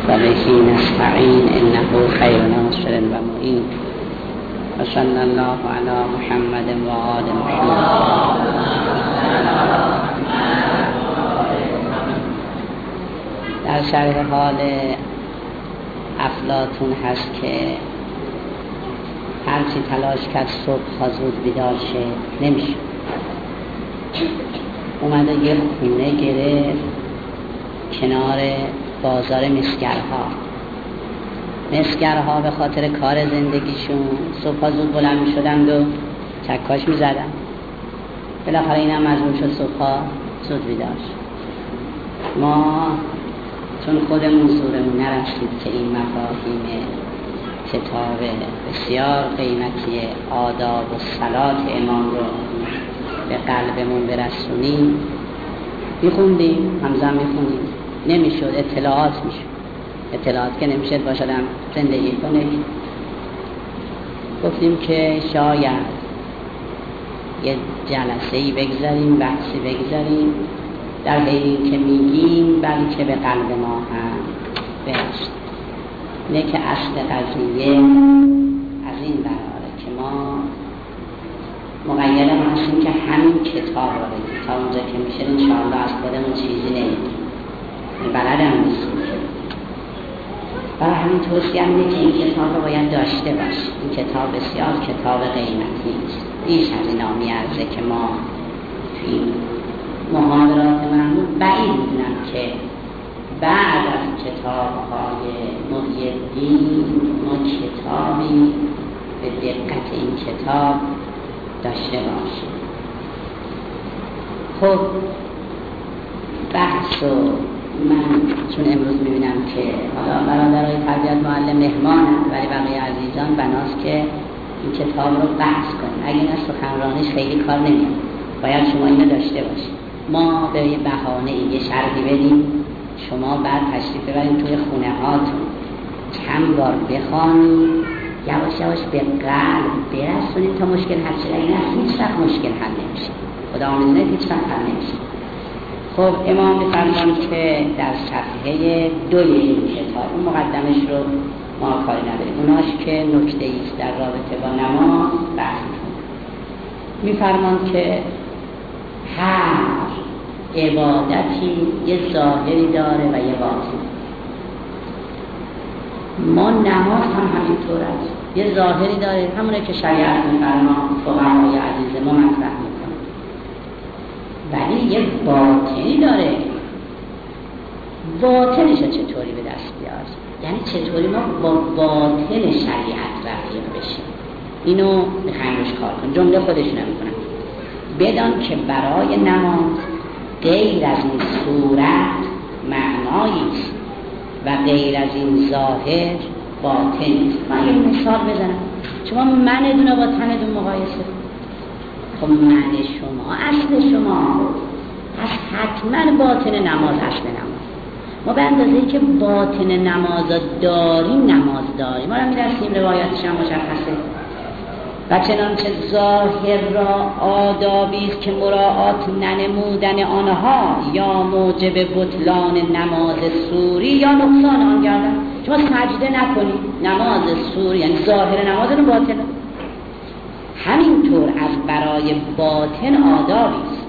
و بهی نستعین انه خیر ناصر و معین و صلی الله علی محمد و آل محمد. در شرح حال افلاطون هست که هرچی تلاش کرد صبح زود بیدار شه نمیشه. اومده یه خونه گرفت کنار بازار مسگرها به خاطر کار زندگیشون صبح زود بلند می شدند و چکاش می زدن. بالاخره این هم مجبور شد صبح زود بیدار شد. ما چون خودمون زورمون نرسید که این مفاهیم کتاب بسیار قیمتی آداب و صلات امام رو به قلبمون برسونیم، میخوندیم، همزمان میخوندیم، نمیشد، اطلاعات که نمیشد باشدم زندگی کنه. گفتیم که شاید یه جلسه‌ای بگذاریم، بحثی بگذاریم در حین که میگیم بلکه به قلب ما هم برسد. نه که اصل قضیه از این براره که ما مقید هستیم که همین کتاب رو بگیم تا اونجا که میشه انشاءالله از خودمون چیزی نمیگیم، بلد هم نیستیم. برای همین توصیه اینه که این کتاب رو باید داشته باشیم. این کتاب بسیار کتاب قیمتی است. بیش از اینا میارزه که ما توی محاضرات معمول بعید میدونم که بعد از کتاب‌های محی الدین ما کتابی به دقت این کتاب داشته باشیم. خب بحث و من چون امروز میبینم که حالا برادرای تربیت معلم مهمانند ولی بقیه عزیزان بناست که این کتاب رو بحث کنیم. اگه این از سخنرانیش خیلی کار نمیاد، باید شما اینو داشته باشید. ما به یه بهانه یه شرحی بدیم، شما بعد تشریف ببرید توی خونه هاتون چند بار بخوانید، یواش یواش به قلب برسونید تا مشکل حل شه. اگه نه هیچ وقت مشکل حل نمیشه. خدا آموزونه هیچ وقت حل نمیشه. خب امام می‌فرمان که در صفحه 2 این کتاب، اون مقدمش رو ما کاری نداریم، اوناش که نکته‌ای است در رابطه با نماز بحث می‌فرمان که هر عبادتی یه ظاهری داره و یه باطن. ما نماز هم همینطور است، یه ظاهری داره، همونه که شریعت می‌فرما، فقهای عزیز ما مطرح می‌کنه، ولی یه باطنی داره. باطنش چطوری به دست بیاد؟ یعنی چطوری ما با باطن شریعت رفیق بشیم؟ اینو می‌خوایم روش کار کنیم. جمله خودشون می‌کنن بدان که برای نماز غیر از این صورت معنایی است و غیر از این ظاهر باطنی است. من یه مثال بزنم. شما منتون با تنتون مقایسه، خب من شما اصل شما، پس حتما باطن نماز اصل نماز. ما به اندازه‌ای که باطن نماز داریم نماز داریم. ما را می‌رسیم روایاتش هم مشخصه. و چنانچه ظاهر را آدابی است که مراعات ننمودن آنها یا موجب بطلان نماز سوری یا نقصان آن گردد. شما سجده نکنید، نماز سوری یعنی ظاهر نماز رو باطن. همینطور از برای باطن آدابی است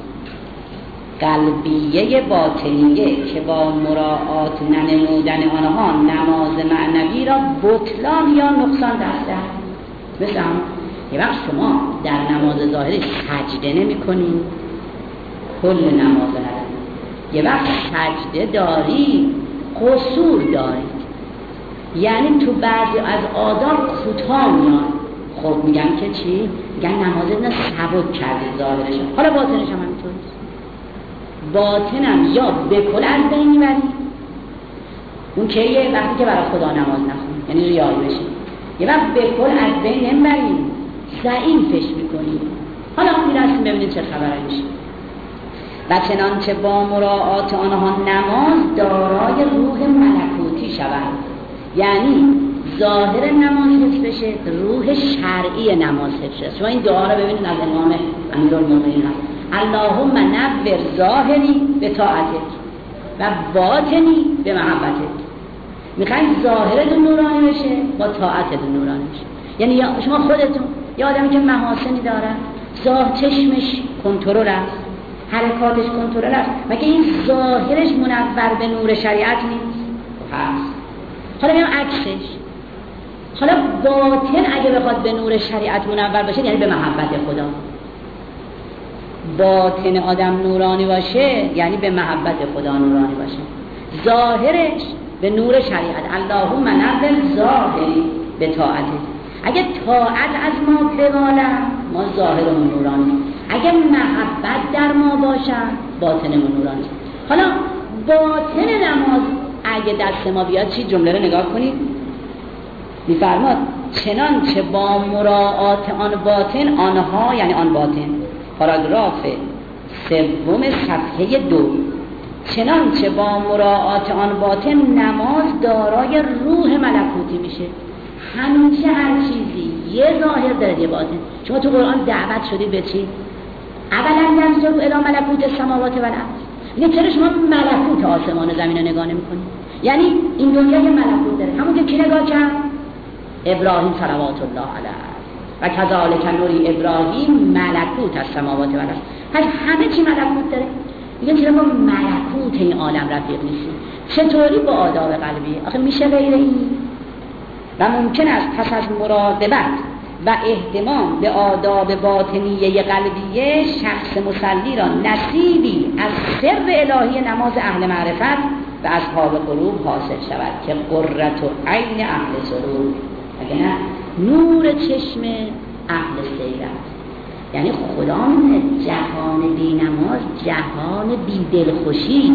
قلبیه باطنیه که با مراعات ننمودن آنها نماز معنوی را بطلان یا نقصان دست. مثلا یه وقت شما در نماز ظاهری سجده نمی کنید، کل نماز ندارید. یه وقت سجده دارید، قصور دارید، یعنی تو بعضی از آداب کوتاه میاد. خب میگن که چی؟ میگن نماز نه سبک کردید ظاهرش، حالا باطنش هم همینطوریست. باطنم یا به کل از بین میبرید، اون که یه وقتی که برای خدا نماز نخونید یعنی ریایی بشه. یه وقت به کل از بین نمیبرید، ضعیفش میکنید. حالا میرسیم ببینید چه خبره میشه. و چنانچه با مراعات آنها نماز دارای روح ملکوتی شود، یعنی ظاهر نماز حفظ بشه، روح شرعی نماز حفظ بشه. شما این دعا رو ببینید از امام امیرالمومنین هست: اللهم نور ظاهری به طاعتک و باطنی به محبتک. میخواین ظاهرتون نورانی بشه با طاعتتون نورانی بشه. یعنی شما خودتون یه آدمی که محاسنی داره، چشمش کنترل است، حرکاتش کنترل است، مگه این ظاهرش منور به نور شریعت نیست؟ هست. حالا میام عکسش، حالا باطن اگه بخواد به نور شریعت منور باشه یعنی به محبت خدا. باطن آدم نورانی باشه یعنی به محبت خدا نورانی باشه. ظاهرش به نور شریعت، اللهم نور ظاهری به طاعته. اگه طاعت از ما ببالم ما ظاهرمون نورانی، اگه محبت در ما باشن باطنمون نورانی. حالا باطن نماز اگه دست ما بیاد چی؟ جمله رو نگاه کنید، میفرماد چنانچه با مراعات آن باطن، آنها یعنی آن باطن، پاراگراف 3 صفحه 2، چنانچه با مراعات آن باطن نماز دارای روح ملکوتی میشه. همیشه هر چیزی یه ظاهر داره یه باطن. شما تو قرآن دعوت شدید به چی؟ اولا ننظر الی ملکوت السماوات و الارض. میگه چرا شما ملکوت آسمان و زمین رو نگاه نمی‌کنید؟ یعنی این دنیا یه ملکوت داره، همون که کی نگاه کرد؟ ابراهیم صلوات الله علیه و کذالک نوری ابراهیم ملکوت السماوات و الارض. پس همه چی ملکوت داره. میگه چرا ما ملکوت این عالم رفیق نیستیم؟ چطوری با آداب قلبی؟ آخه میشه غیر این؟ و ممکن است پس از مراقبت و اهتمام به آداب باطنیه قلبیه شخص مصلی را نصیبی از سر الهی نماز اهل معرفت و اصحاب قلوب حاصل شود که قرة عین اهل سرور، اگه نه نور چشم اهل سیرت. یعنی خدا جهان بی نماز جهان بی دلخوشی.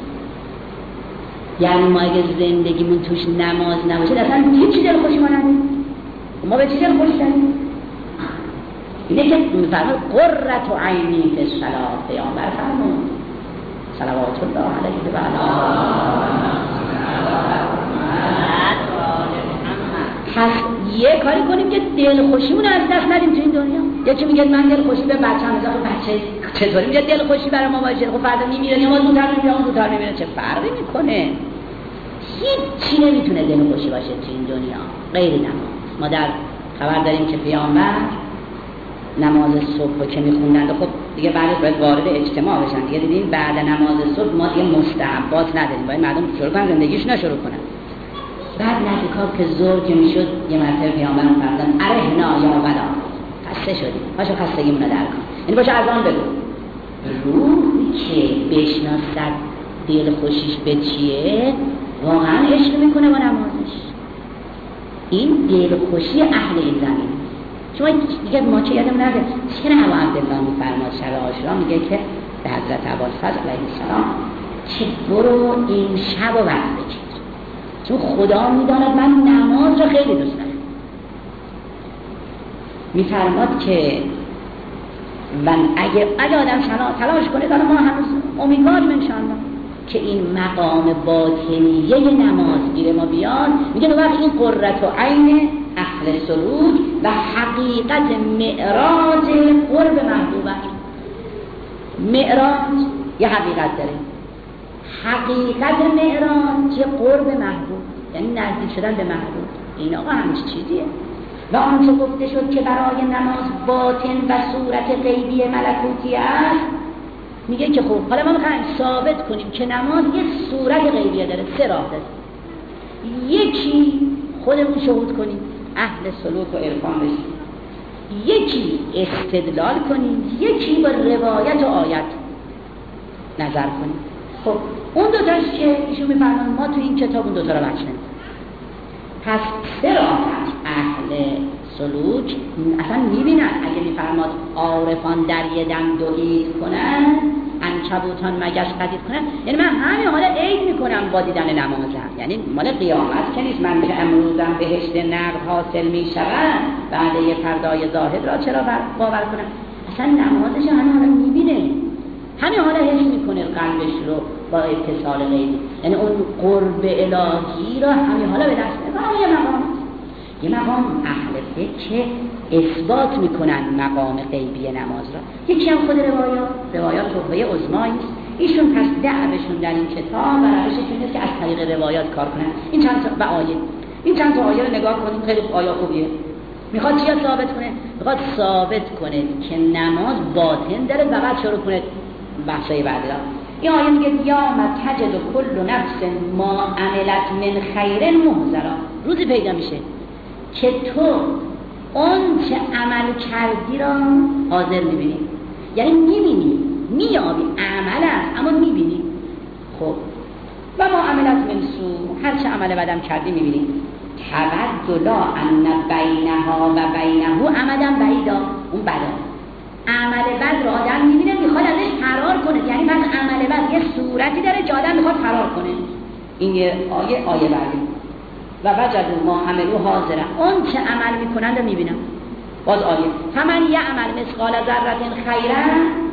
یعنی ما اگه زندگیمون توش نماز نباشه اصلا هیچ دلخوشی ما نداریم. ما به چی دلخوشی داریم؟ اینه که میفرماد قرة عینی فی الصلاة، پیامبر فرمود صلوات الله علیه و آله. پس یه کاری کنیم که دلخوشیمون از دست ندیم تو این دنیا. یکی میگه من دلخوشی به بچه‌م میذارم، بچه چطوری میگه دلخوشی برای ما باشه؟ خب فردا میمیره یا ما زودتر میمیره، اون زودتر میمیره، چه فرقی میکنه؟ هیچی نمیتونه دلخوشی باشه تو این دنیا غیر نماز. ما در خبر داریم که پیامبر نماز صبح که میخوندن، خب دیگه بعدش باید وارد اجتماع بشن دیگه. دیدیم بعد نماز صبح ما دیگه مستحبات نداریم، باید مردم شروع کنن زندگیشون شروع کنن. بعد نزدیکا که ظهر که میشد یه مرتبه پیامبر فرمودن ارهنا یا غدا، خسته شدیم، پاشو خستگیمون رو در کن. یعنی پاشو از آن بگو. روحی که بشناسد دلخوشیش به چیه واقعا عشق میکنه با نمازش. این دلخوشی اهل این زمین. شما دیگه ما چه یادم نده چرا ابو عبدالله میفرماد شب عاشورا میگه که به حضرت ابوالفضل علیه السلام که برو این شب و وقت بگیر، چون خدا میداند من نماز رو خیلی دوست دارم. میفرماد که من اگه آدم تلاش کنه دارم، ما هنوز امیدواریم انشاءالله که این مقام باطنیه نماز گیره ما بیاد. میگه نو وقت این قرة عین اهل سلوک و حقیقت معراج قرب محبوبه. معراج یه حقیقت داره، حقیقت معراج که قرب محبوب، یعنی نزدیک شدن به محبوب. این آقا همچه چیزیه. و آنچه گفته شد که برای نماز باطن و صورت غیبی ملکوتی است، میگه که خب حالا ما میخوایم ثابت کنیم که نماز یه صورت غیبیه داره. 3 راه داره. یکی خودمون شهود کنیم، اهل سلوک و عرفان بشیم، یکی استدلال کنیم، یکی با روایت و آیت نظر کنیم. خب اون دوتاش که ایشون میفرمان ما تو این کتاب اون دوتا رو بچنیم. پس 3 راه اهل سلوک اصلا میبینن اگه میفرماد عارفان در یه دم دوید کنن، عنکبوتان مگس قدید کنن، یعنی من همین حالا عید میکنم با دیدن نمازم، یعنی مال قیامت که نیست من که امروزم بهشت نقد حاصل میشود بعد یه فردای زاهد را چرا باور کنم؟ اصلا نمازش همین حالا میبینه، همین حالا حس میکنه قلبش رو با اتصال غیبی، یعنی اون قرب الهی را همین حالا به دست میاره. یه مقام اهل فقه که اثبات میکنن مقام غیبی نماز را. یکی هم خود روایات تحفه عظمایی است ایشون پس دعوشون در این کتاب و روششون نیست که از طریق روایات کار کنن. این چند تا آیه، این چند تا آیه رو نگاه کنید، خیلی آیه خوبیه. میخواد چیا ثابت کنه؟ میخواد ثابت کنه که نماز باطن داره و بعد شروع کنه بحثای بعدی را. این آیه میگه یا تجد کل نفس ما عملت من خیر محضرا. روزی پیدا میشه که تو اون چه عمل کردی را حاضر میبینی، یعنی میبینی، میابی، عمل است اما میبینی. خب و ما عملت من سو، هر چه عمل بدم کردی میبینی. تبدلا ان بینها و بینه عملا بعیدا، اون بدا عمل بد رو آدم میبینه میخواد ازش فرار کنه، یعنی پس عمل بد یه صورتی داره که آدم میخواد فرار کنه. این یه آیه بعدی و وجدوا ما عملوا حاضرا، اون چه عمل میکنند رو میبینم. باز آیه فمن یعمل مثقال ذره خیرا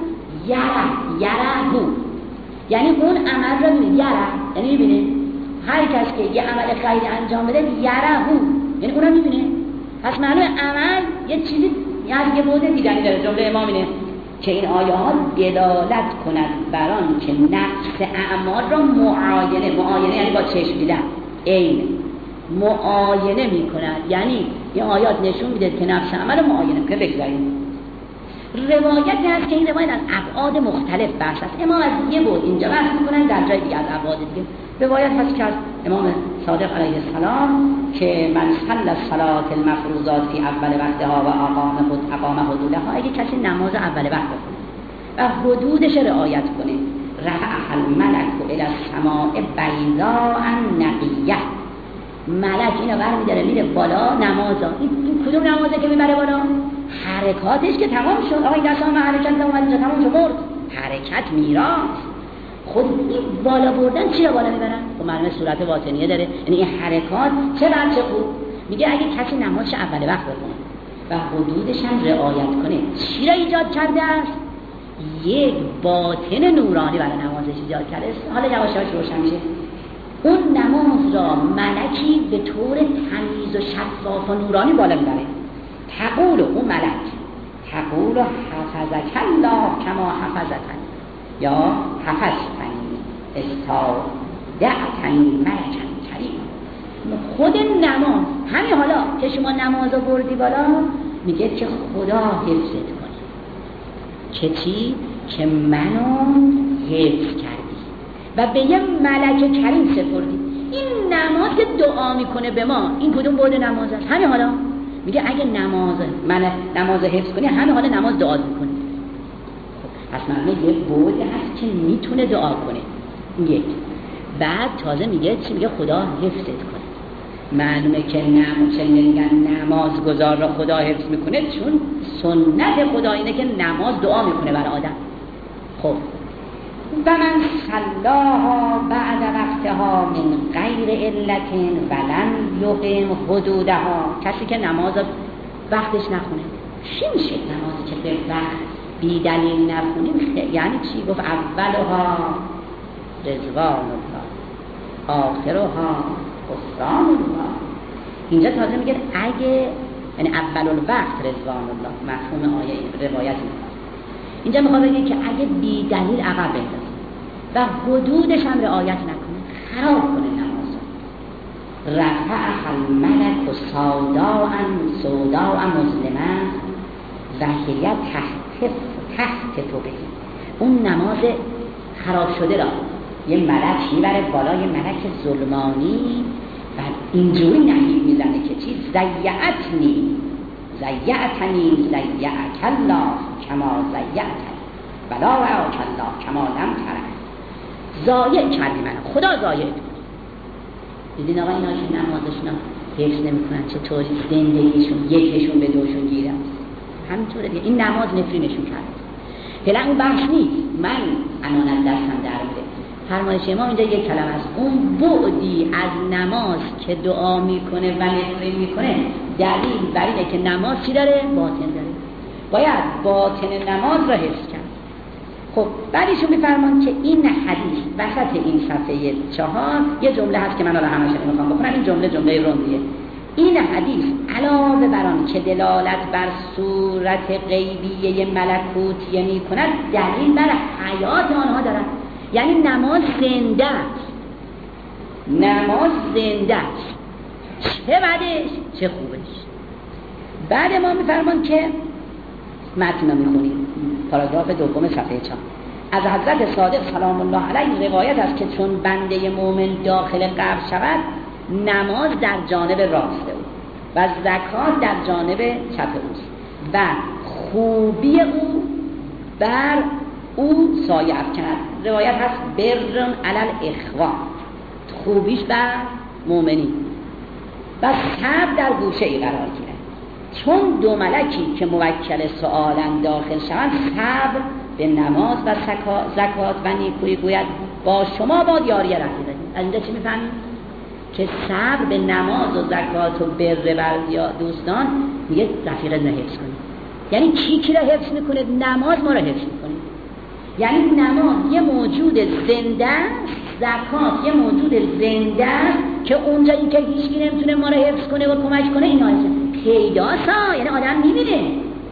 یره، یعنی اون عمل رو میبینه، یعنی میبینه. هر کس که یه عمل خیری انجام بده یره، یعنی اونم میبینه. پس معنی عمل یه چیزی از یه بوده دیدنی داره. جمله امام اینه که این آیه ها دلالت کند بر آن که نفس اعمال را معاینه یعنی با چشم دیدن، عین معاینه میکند. یعنی این آیات نشون میده که نفس عمل معاینه کنه. بگذاریم روایت هست که این روایت از ابعاد مختلف بحث است. امام از یه بود اینجا بحث میکنن، در جای دیگه از ابعاد دیگه. روایت هست که از امام صادق علیه السلام که من صلی الصلاة المفروضات فی اول وقتها و اقام حدودها، اگه کسی نماز اول وقت بخونه و حدودش رعایت کنه، رفع الملک الی السماء بیضاء نقیه، ملک اینو برمی‌داره میره بالا. نمازا این کدوم نمازه که میبره بالا؟ حرکاتش که تمام شد. آقا این دست هم حرکت اومد اینجا تمام شد، برد حرکت میراث. خود این بالا بردن چی رو بالا میبرن؟ خب معلومه صورت باطنیه داره، یعنی این حرکات چه بد چه خوب. میگه اگه کسی نمازش اول وقت بخونه و حدودش هم رعایت کنه، چی را ایجاد کرده است؟ یک باطن نورانی برای نمازش ایجاد کرده است. حالا یواش یواش روشن میشه. اون نماز را ملکی به طور تمیز و شفاف و نورانی بالا میبره. تقول اون ملک تقول حفظک الله کما حفظتنی یا حفظتنی استودعتنی ملکن کریم. خود نماز همین حالا که شما نماز رو بردی بالا، میگه که خدا حفظت کنه. که چی؟ که منو حفظ کردی و به یه ملک کریم سپردی. این نماز که دعا میکنه به ما، این کدوم بود نماز است؟ همین حالا میگه اگه نماز حفظ کنی، همین حالا نماز دعا میکنی. پس معنی یه بودی هست که میتونه دعا کنه. یک بعد تازه میگه چی؟ میگه خدا حفظت کنه. معلومه که نماز گذار را خدا حفظ میکنه، چون سنت خدا اینه که نماز دعا میکنه برای آدم. خب و من صلاها بعد وقتها من غیر علت ولن یقیم حدودها، کسی که نماز وقتش نخونه. چی میشه نمازی که به وقت بی دلیل نخونیم؟ یعنی چی؟ گفت اولها رضوان الله آخرها غفران الله. اینجا تازه میگه اگه، یعنی اول الوقت رضوان الله، مفهوم آیه روایت اینجا میخواد بگه که اگه بی دلیل عقب بندازه و حدودش هم رعایت نکنه، خراب کنه نماز، رفع الملک سوداء مظلما و هی تحت به اون نماز خراب شده را یه ملک میبره بالا، یه ملک ظلمانی، و اینجوری نهیب میزنه که چی؟ زیعتنی زیعک الله کما زیعتنی ولا رعاک الله کما لم ترک. ضایع کردی منو، خدا ضایع کنی. دیدین آقا اینا که نمازشون حفظ نمیکنن چطوری زندگیشون یکشون به دوشون گیره. همینطوره دیگه، این نماز نفرینشون کرد. فعلا اون بحث نیست، من امانت دستم در میره. فرمایش ما اینجا یک کلمه است. اون بعدی از نماز که دعا میکنه و نفرین میکنه، دلیل بر اینه که نماز چی داره؟ باطن داره. باید باطن نماز را حفظ کرد. خب بعدیشون میفرمان که این حدیث وسط این صفحه 4 یه جمله هست که من الان همش میخوام بخونم. این جمله رندیه. این حدیث علاوه بر آن که دلالت بر صورت غیبیه ملکوتیه میکند، دلیل بر حیات آنها دارد. یعنی نماز زنده است، نماز زنده است، چه بدش چه خوبش. بعد ما میفرمان که متن رو میخونیم، پاراگراف دوم صفحه 4. از حضرت صادق سلام الله علیه روایت است که چون بنده مومن داخل قبر شود، نماز در جانب راست او و زکات در جانب چپ اوست و خوبی او بر او سایه افکند. روایت هست برن علل اخوان، خوبیش بر مومنی و صبر در گوشه ای قرار گیرد. چون دو ملکی که موکل سؤالن داخل شوند، صبر به نماز و زکات و نیکویی گوید با شما باد یاری رفیقه. از اینجا چی میفهمیم؟ که صبر به نماز و زکات و بر بر دوستان میگه رفیقه رو حفظ کنید. یعنی کی را حفظ میکنه؟ نماز ما را حفظ میکنه. یعنی نماز یه موجود زنده است، زکات یه موجود زنده است که اونجایی که هیچکی نمیتونه ما را حفظ کنه و کمک کنه اینا پیداست ها. یعنی آدم میبینه،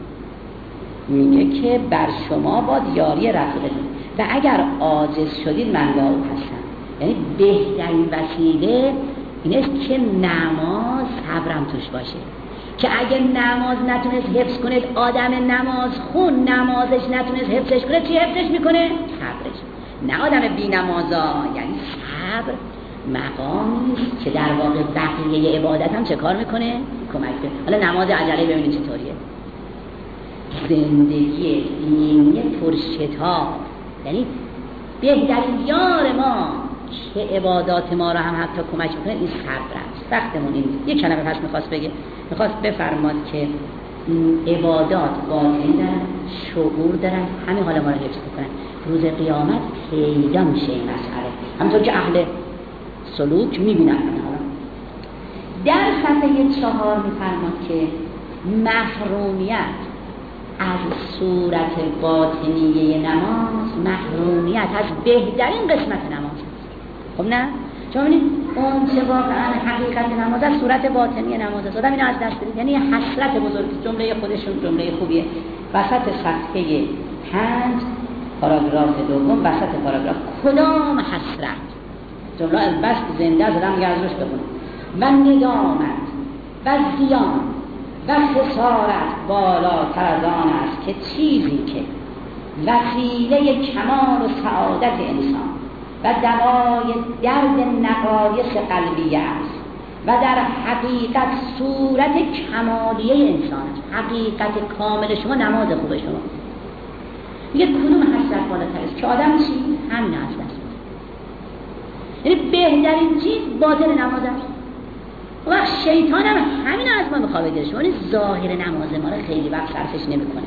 میگه که بر شما باد یاری رفیقتون و اگر عاجز شدید من با او هستم. یعنی بهترین وسیله اینه که نماز صبرم توش باشه، که اگه نماز نتونست حفظ کنه، آدم نماز خون نمازش نتونست حفظش کنه، چی حفظش میکنه؟ صبرش. نه آدم بی نمازا. یعنی صبر مقامیست که در واقع بقیه عبادت هم چه کار میکنه؟ کمک کنه. حالا نماز عجله ببینید چطوریه. زندگی دینی پرشتاب، یعنی بهترین یار ما که عبادات ما رو هم حتی کمک میکنه این صبر است. وقتمون این یه کلمه پس میخواست بگه، میخواست بفرماد که عبادات باطنی دارن، شعور دارن، همین حال ما رو حفظ میکنن. روز قیامت پیدا میشه این مسئله، همونطور که اهل سلوک میبینن. در صفحه 4 میفرماد که محرومیت از صورت باطنیه نماز، محرومیت از بهترین قسمت نماز است. خب نه؟ چون ببینید اون چه واقعا حقیقت نماز است، صورت باطنی نماز است. آدم اینو از دست بدید. یعنی حسرت بزرگی، جمله خودشون جمله خوبیه. وسط صفحه 5 پاراگراف دوم، وسط پاراگراف کدام حسرت، جمله از بس زنده است، آدم میگه از روش بخونه. و ندامت و زیان و خسارت بالاتر از آن است که چیزی که وسیله کمال و سعادت انسان و دوای درد نقایص قلبیه است و در حقیقت صورت کمالیه انسان است. حقیقت کامل شما نماز خوب شما. میگه کدوم حسرت بالاتر است که آدم چی؟ همین از دست. یعنی بهترین چیز باطن نماز است. و شیطان هم همین از ما میخواد بگیره. شما ظاهر نماز ما رو خیلی وقت صرفش نمیکنه.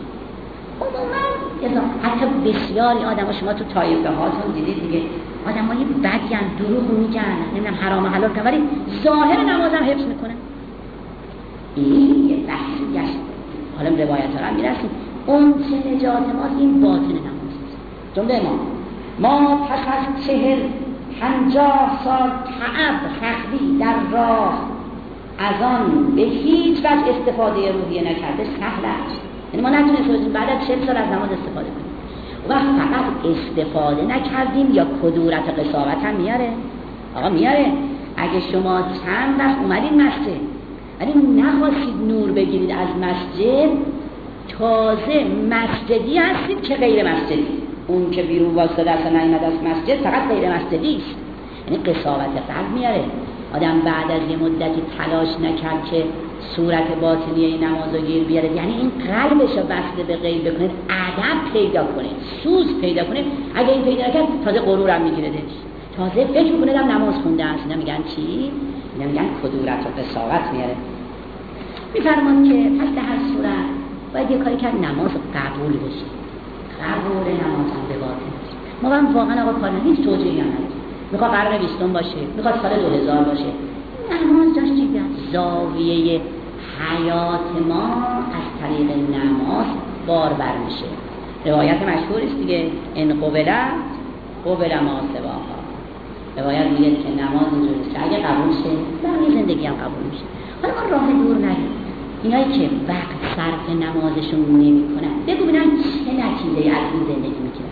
حتی بسیاری آدم شما تو طایفه هاتون دیدید دیگه، آدم های بدین، دروغ میگن، نمیدونم حرام و حلال کنن، ولی ظاهر نماز هم حفظ میکنن. این یه بحثی است. حالا روایت ها هم میرسیم. اون چه نجات ما این باطن نماز است. جمله ما پس از 40-50 سال تعب سختی در راه از آن به هیچ وجه استفاده روحیه نکرده سهل است. یعنی ما نتونستیم بعد از 40 سال از نماز استفاده کنیم و فقط استفاده نکردیم یا کدورت قساوت هم میاره. آقا میاره. اگه شما چند وقت اومدید مسجد ولی نخواستید نور بگیرید از مسجد، تازه مسجدی هستید که غیر مسجدی. اون که بیرون واسطه است نیامد از مسجد فقط غیر مسجدی است. یعنی قساوت قلب میاره. آدم بعد از یه مدتی تلاش نکرد که صورت باطنی نماز رو گیر بیاره، یعنی این قلبش رو وصل به غیب بکنه، ادب پیدا کنه، سوز پیدا کنه. اگه این پیدا نکرد تازه غرورم میگیره، تازه فکر میکنه دم نماز خونده است. اینا میگن چی؟ اینا میگن کدورت و قساوت میاره. میفرمان که پس در هر صورت باید یه کاری کرد نماز قبول بشه. قبول نماز هم به باطن است. ما هم واقعا آقا کار هیچ توجیهی نداریم. میخواد قرن 20 باشه، میخواد سال 2000 باشه، نماز جاش چیه؟ زاویه حیات ما از طریق نماز باربر میشه. روایت مشهور است دیگه، ان قبل ما سواها. روایت میگه که نماز اینجوری است، اگه قبول شه بقیه زندگی هم قبول میشه. حالا ما راه دور نریم. اینایی که وقت صرف نمازشون نمیکنن بگو ببینن چه نتیجه‌ای از این زندگی میگیرن.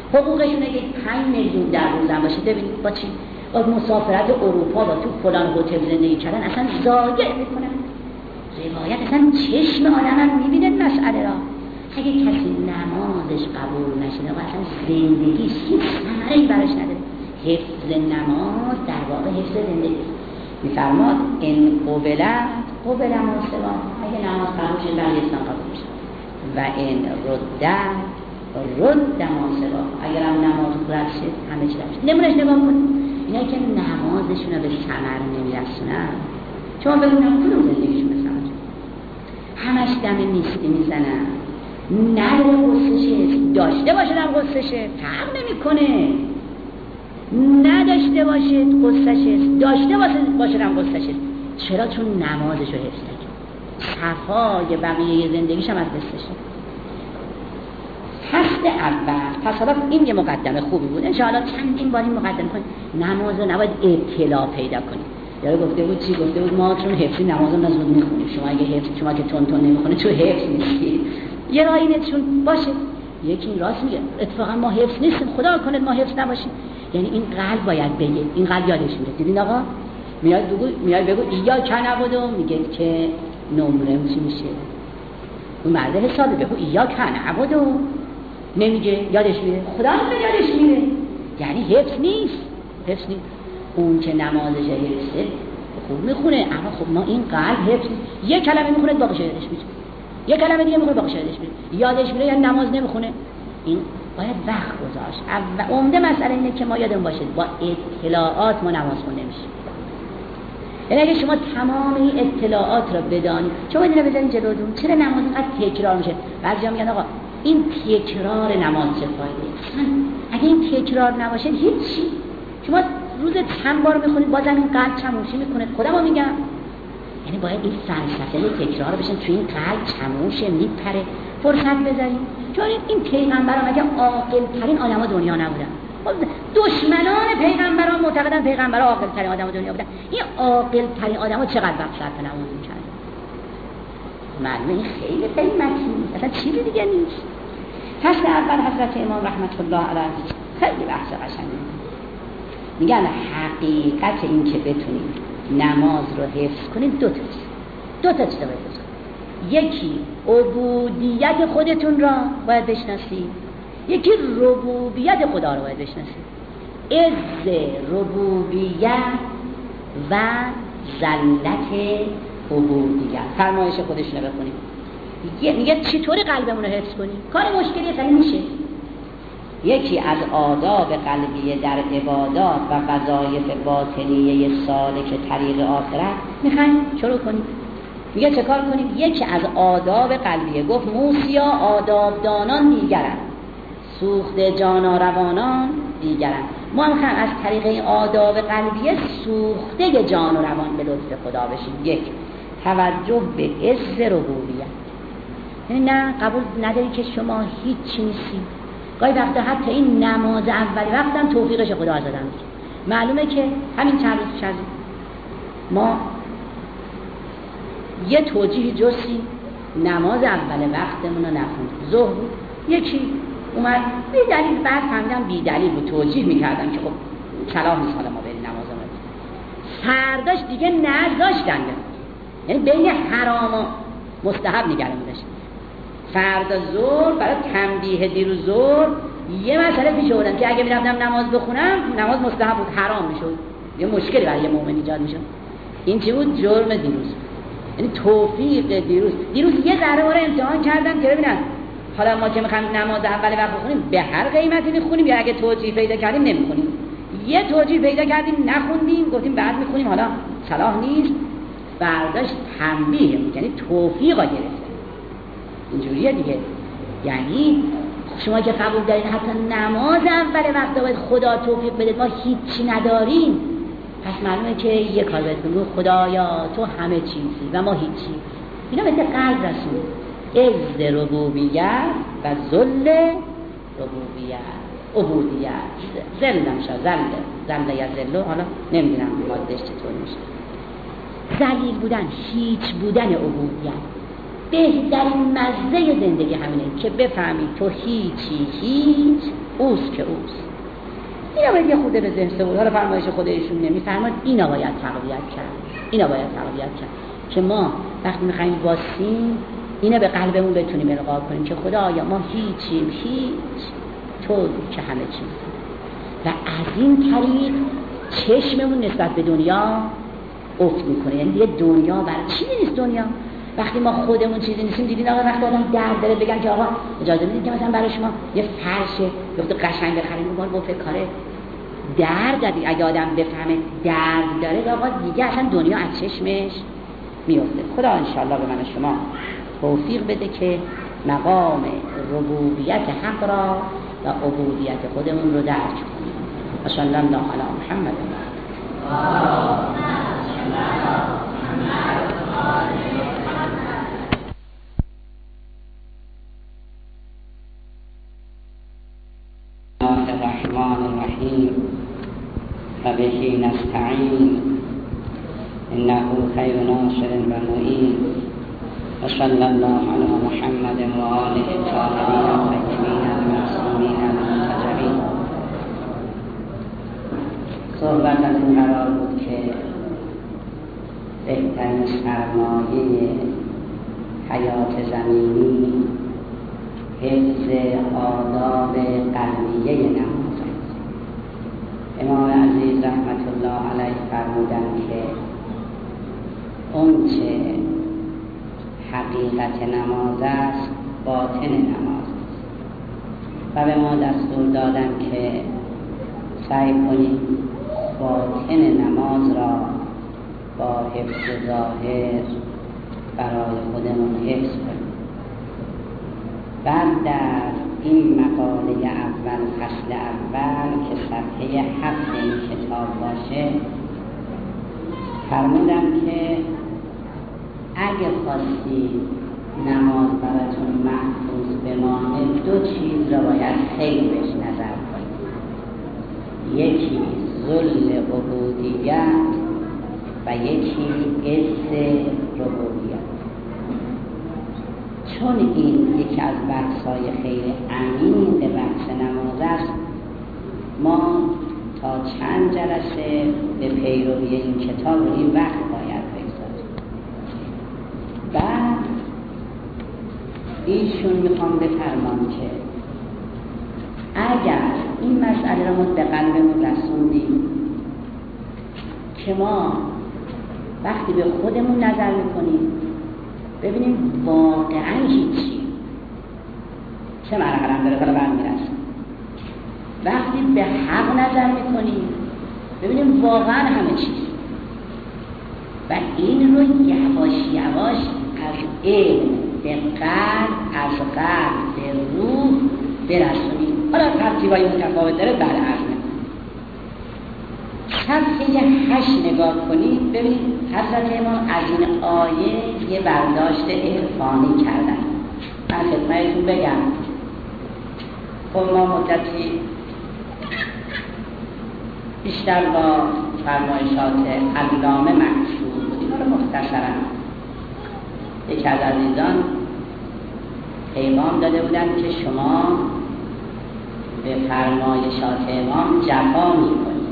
حقوقشونه که 5 میلیون در روزم باشه. ببینید با چی؟ با مسافرت اروپا و تو فلان هتل زندگی کردن اصلا ضایع میکنن روایت، اصلا چشم آدم هم میبینه مسئله را. اگه کسی نمازش قبول نشده و اصلا زندگیش هیچ ثمره‌ای براش نداره. حفظ نماز در واقع حفظ زندگی. میفرماد ان قبل مسلمان، اگه نماز قبول شد برای اسلام قبول میشه، و ان رد مسلمان، اگر هم نماز رد شد همه چی رد شد. نمونش نگاه کنید، اینا که نمازشون رو به ثمر نمیرسونن، شما ببینید کدوم زندگیشون به ثمر همش دم نیستی میزنن، نداره قصهشه، داشته باشه هم قصهشه، فرق نمیکنه. نداشته باشه قصهشه، داشته باشه هم قصهشه. چرا؟ چون نمازشو حفظ نکرد. صفای بقیه زندگیش هم از دستشه. فصل اول، پس حالا این یه مقدمه خوبی بود. انشاءالله چندین بار این مقدمه کنیم. نماز رو نباید اطلاع پیدا کنیم. یارو گفته بود چی؟ گفته بود ما چون حفظی نماز رو نزود میخونیم. شما که تون نمیخونید چون حفظ نیستید. یه راهی چون باشه. یکی راست میگه. اتفاقا ما حفظ نیستیم. خدا کنه ما حفظ نباشیم. یعنی این قلب باید بگه. این قلب یادش میره. دیدین آقا؟ میاد بگو ایا کنعبدو، میگه که نمرم چی میشه؟ اون مرد حسابی بگو ایا کنعبدو، نمیگه، یادش میره. خدا یادش میره. یعنی حفظ نیست. اون که نمازش حفظه خوب میخونه، اما خب ما این قلب حفظ نیست. یک کلمه میخونه باقی یادش میره، یک کلمه دیگه میخونه باقی یادش میره، یعنی نماز نمیخونه. این باید وقت گذاشت. و عمده مسئله اینه که ما یادمون باشه با اطلاعات ما نماز خونده میشیم. یعنی اگه شما تمام این اطلاعات رو بدانید، شما اینو بزنید جلوتون، چرا نماز اینقدر تکرار میشه؟ بعضیا میگن آقا این تکرار نماز چه فایده؟ اگه این تکرار نباشه هیچی. شما روز چند بار میخونید بازم این قلب چموشی میکنه. خودمو میگم، یعنی باید این فلسفه تکرار بشن تو این قلب چموشه میپره. فرصت بذارید، چون این پیغمبران اگه عاقل ترین آدم‌ها دنیا نبودن، دشمنان پیغمبران معتقدن پیغمبران عاقل ترین آدم‌ها دنیا بودن. این عاقل ترین آدم‌ها چقدر وقت صرف نماز می‌کردن؟ معلومه این خیلی مکسی، اصلا چیزی دیگه نیست. فصل اول حضرت امام رحمت الله علیه خیلی بحث قشنگه. میگن حقیقت این که بتونید نماز رو حفظ کنید دو تا چیز باید بکنید. یکی عبودیت خودتون را باید بشناسید، یکی ربوبیت خدا رو باید بشناسید. عز ربوبیت و ذلت عبودیت. فرمایش خودشون رو بخونید. میگه چطوری قلبمون رو حفظ کنیم؟ کار مشکلی اصلا میشه. یکی از آداب قلبیه در عبادات و وظایف باطنیه سالک طریق آخرت میخوایم شروع کنیم. میگه چه کار کنیم؟ یکی از آداب قلبیه، گفت موسیا آداب دانان دیگرن، سوخت جانا روانان دیگرن. ما هم از طریق این آداب قلبیه سوخته جان و روان به لطف خدا بشیم. یک، توجه به عز ربوبیت. یعنی نه قبول نداری که شما هیچی نیستی. گاهی وقتا حتی این نماز اولی وقتم توفیقش خدا از آدم میشه. معلومه که همین چند روز پیش ما یه توجیه جزئی نماز اول وقتمون رو نخوند. ظهر بود، یکی اومد بی دلیل، بعد فهمیدم بی دلیل بود، توجیه میکردم که خب صلاح نیست حالا ما بریم نماز رو. فرداش دیگه نذاشتن، یعنی بین حرام و مستحب نگران داشت. فردا ظهر برای تنبیه دیروز ظهر یه مسئله پیش آوردم که اگه میرفتم نماز بخونم نماز مستحب بود، حرام میشد، یه مشکلی برای مؤمن ایجاد میشد. این چی بود؟ جرم دیروز، یعنی توفیق دیروز یه ذره ما رو امتحان کردم که ببینن حالا ما که میخوایم نماز اول وقت بخونیم به هر قیمتی میخونیم یا اگه توجیه پیدا کردیم نمیخونیم. یه توجیه پیدا کردیم نخوندیم، گفتیم بعد میخونیم، حالا صلاح نیست. برداشت تنبیه، یعنی توفیق گرفت. اینجوریه دیگه. یعنی شما که قبول دارین حتی نماز اول وقت باید خدا توفیق بده، ما هیچی نداریم، پس معلومه که یه کار باید بگو خدایا تو همه چیزی و ما هیچی. اینا به قلب رسول عز ربوبیت و ذل ربوبیت، عبودیت. ذلم شا ذل یا ذلو، حالا نمیدونم مادهش چطور میشه. ذلیل بودن، هیچ بودن عبودیت. بهترین مزه زندگی همینه که بفهمی تو هیچی، هیچ اوست که اوست. اینا باید یه خورده به ذهن سوال. حالا فرمایش خود ایشون نمیفرماد اینا باید تقویت کرد که ما وقتی میخوایم واسیم اینا به قلبمون بتونیم القا کنیم که خدایا ما هیچیم، هیچ تو که همه چیز، و از این طریق چشممون نسبت به دنیا افت میکنه. یعنی دیگه دنیا برای چیزی نیست. دنیا وقتی ما خودمون چیزی نیستیم، دیدین آقا وقتی آدم درد داره بگن که آقا اجازه میدید که مثلا برای شما یه فرشه گفت قشنگ بخریم، میگن با فکره درد دادی. اگه آدم بفهمه درد داره آقا دیگه اصلا دنیا از چشمش میفته. خدا انشاءالله به من شما توفیق بده که مقام ربوبیت حق را و عبودیت خودمون رو درک کنیم. صلی الله علی محمد الرحمن الرحیم و به نستعین انه خیر ناصر و معین و صلی الله علی محمد و آله الطاهرین الطیبین المعصومین المنتجبین. صحبت از این قرار بود که بهترین سرمایه حیات زمینی حفظ آداب قلبیه نماز است. امام عزیز رحمت الله علیه فرمودن که اون چه حقیقت نماز است باطن نماز است و به ما دستور دادن که سعی کنیم باطن نماز را با حفظ ظاهر برای خودمون حفظ کنیم. بعد در این مقاله اول، فصل اول که صفحه 7 این کتاب باشه، فرمودم که اگه خواستید نماز براتون محفوظ بمانه 2 چیز را باید خیلی بهش نظر کنید. یکی ذل عبودیت و یکی عز ربوبیت. چون این یکی از بحث‌های خیلی عمیق بحث نماز است، ما تا چند جلسه به پیروی این کتاب این وقت باید بگذاریم. بعد ایشون میخوام بفرمان که اگر این مسئله را ما به قلبمون رسوندیم که ما وقتی به خودمون نظر میکنیم ببینیم واقعا هیچی، چه مرحله هم داره حالا برمیرسیم. وقتی به حق نظر میکنیم ببینیم واقعا همه چیز، و این رو یواش یواش از علم به قلب، از قلب به روح برسونیم. حالا ترتیبای متفاوت داره بعد عرض میکنم. صفحه 8 نگاه کنید ببینید حضرت امام از این آیه یه برداشت عرفانی کردن. من خدمتتون بگم خب ما مدتی بیشتر با فرمایشات علامه مشهور بودیم. حالا مختصرا یکی از عزیزان پیغام داده بودن که شما به فرمایشات امام جفا میکنید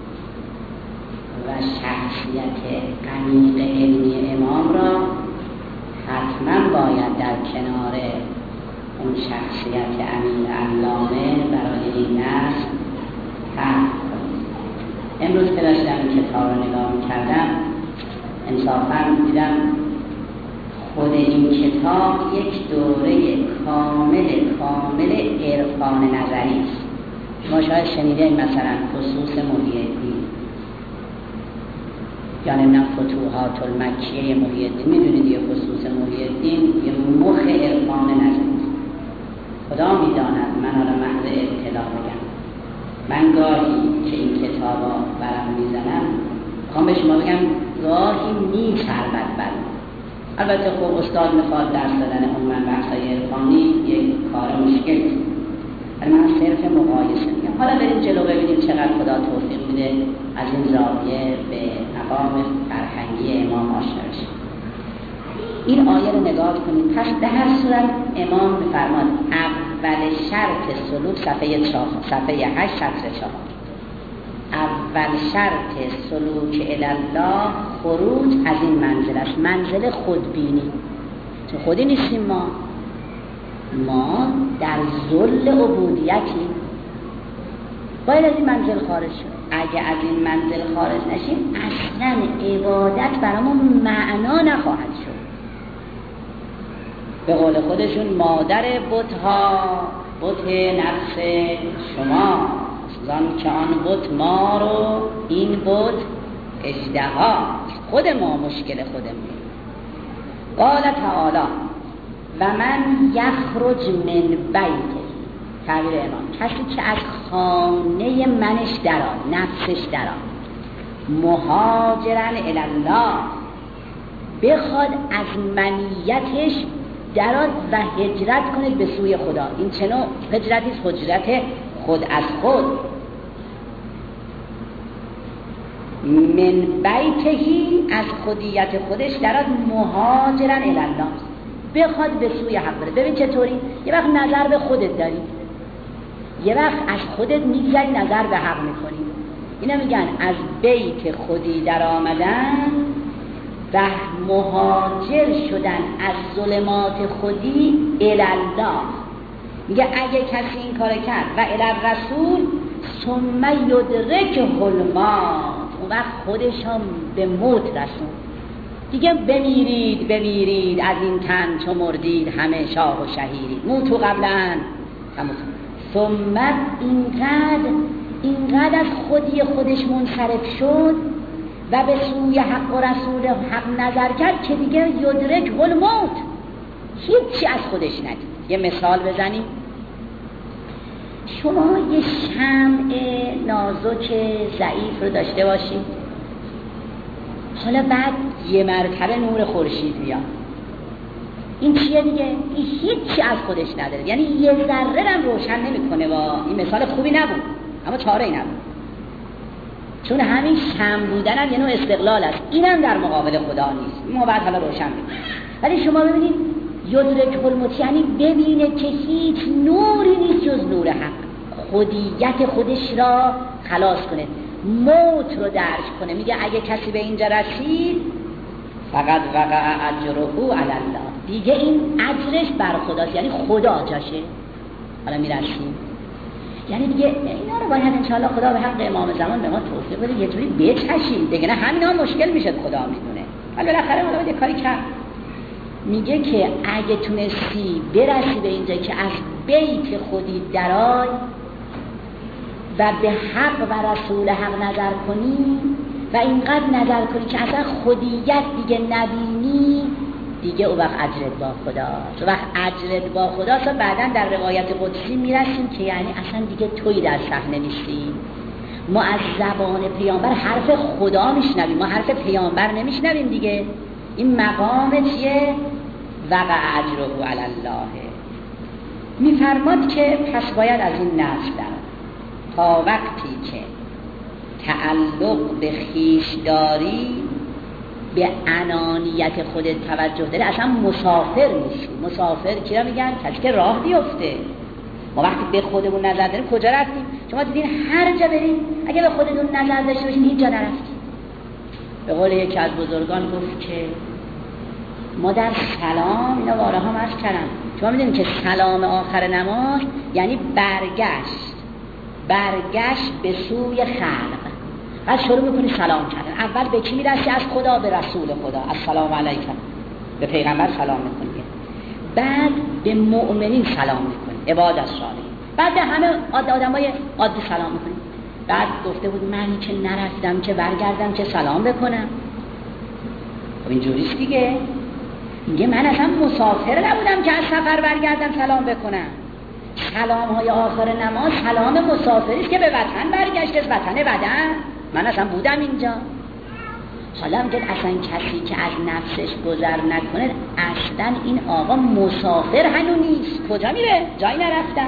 و شخصیت عمیق علمی امام را حتما باید در کنار اون شخصیت عمیق علامه برای این نسل حق کنید. امروز که داشتم این کتاب رو نگاه میکردم انصافاً دیدم خود این کتاب یک دوره کامل عرفان نظری است. ما شاید شنیدین مثلا خصوص محی الدین یا نمیدونم فتوحات المکیه محی الدین، میدونید یه خصوص محی الدین یه مخ عرفان نظری است. خدا میداند، من حالا محض اطلاع بگم، من گاهی که این کتاب ها برم میزنم میخوام به شما بگم گاهی میچربد برم. البته خب استاد میخواد درس دادن عموما بحثای عرفانی یک کار مشکلی، ولی من صرف مقایسه میگم. حالا بریم جلو ببینیم چقدر خدا توفیق میده از این زاویه به مقام فرهنگی امام آشنا بشیم. این آیه رو نگاه کنید. پس در هر صورت امام میفرماد اول شرط سلوک صفحه 8 سطر 4. اول شرط سلوک الالله خروج از این منزل است، منزل خودبینی. چون خودی نیستیم ما در ذل عبودیتیم، باید از این منزل خارج شد. اگه از این منزل خارج نشیم اصلا عبادت برامون معنا نخواهد شد. به قول خودشون مادر بت‌ها بت نفس شما زان که آن بت ما رو این بت اژدها، خود ما مشکل خودمون. قال تعالی و من یخرج من بیته، تعبیر امام، کسی که از خانه منش درآد، نفسش درآد، مهاجرن الالله، بخواد از منیتش درآد و هجرت کنه به سوی خدا. این چه نوع هجرتی است؟ هجرت خود از خود. من بیتهی، از خودیت خودش درآد، مهاجرن الالله، بخواد به سوی حق بره. ببین چطوری؟ یه وقت نظر به خودت داری، یه وقت از خودت میگذری نظر به حق میکنی. اینا میگن از بیت خودی در آمدن و مهاجر شدن از ظلمات خودی الالله. میگه اگه کسی این کار کرد و الرسول ثم یدرک الموت، اون وقت خودش هم به موت رسون. دیگه بمیرید از این تن چو مردید همه شاه و شهیرید، موتو قبلا ثم اینقدر از خودی خودش منصرف شد و به سوی حق و رسول حق نظر کرد که دیگه یدرک الموت، هیچی از خودش ندید. یه مثال بزنیم. شما یه شمع نازک ضعیف رو داشته باشید، حالا بعد یه مرتبه نور خورشید بیاد، این چیه دیگه؟ این هیچی از خودش نداره، یعنی یه ذره هم روشن نمیکنه. این مثال خوبی نبود اما چاره ای نبود، چون همین شمع بودن هم یه نوع استقلال است، اینم در مقابل خدا نیست. ما بعد حالا روشن میکنیم. ولی شما ببینید یدرک الموت یعنی ببینه که هیچ نوری نیست جز نور حق، خودیت خودش را خلاص کنه، موت رو درک کنه. میگه اگه کسی به اینجا رسید فقط وقع اجره علی الله، دیگه این اجرش بر خداست، یعنی خدا جاشه. حالا میرسیم، یعنی دیگه اینا رو باید انشاءالله خدا به حق امام زمان به ما توفیق بده یه جوری بچشیم، دیگه نه همینا مشکل میشه، خدا میدونه. ولی بالاخره ما باید کاری کرد. میگه که اگه تونستی برسی به اینجا که از بیت خودی درای و به حق و رسول حق نظر کنی و اینقدر نظر کنی که اصلا خودیت دیگه نبینی، دیگه اون وقت اجرت با خدا. تو وقت اجرت با خدا تا بعدا در روایت قدسی میرسیم که یعنی اصلا دیگه توی در صحنه نیستی. ما از زبان پیامبر حرف خدا میشنویم، ما حرف پیامبر نمیشنویم دیگه. این مقام چیه؟ وقع اجره علی الله. میفرماد که پس باید از این نفس در تا وقتی که تعلق به خویش داری، به انانیت خودت توجه داری، اصلا مسافر میشی. مسافر کیا میگن؟ کسی که راه بیفته. ما وقتی به خودمون نظر داریم کجا رفتیم؟ شما دیدین هر جا بریم اگه به خودتون نظر داشته باشین هیچ جا نرفتیم. به قول یکی از بزرگان گفت که ما در سلام، اینا بارها هم عرض کردم، شما میدونید که سلام آخر نماز یعنی برگشت به سوی خلق. بعد شروع میکنی سلام کردن. اول به کی میرسی؟ از خدا به رسول خدا، السلام علیکم، به پیغمبر سلام میکنی. بعد به مؤمنین سلام میکنی، عباد الصالحین. بعد به همه آدمای عادی سلام میکنی. بعد گفته بود من که نرفتم که برگردم که سلام بکنم. خب اینجوریست دیگه. میگه من اصلا مسافر نبودم که از سفر برگردم سلام بکنم. سلام های آخر نماز سلام مسافریست که به وطن برگشته، از وطن بدن. من اصلا بودم اینجا. حالا میگه اصلا کسی که از نفسش گذر نکنه اصلا این آقا مسافر هنو نیست. کجا میره؟ جایی نرفتن.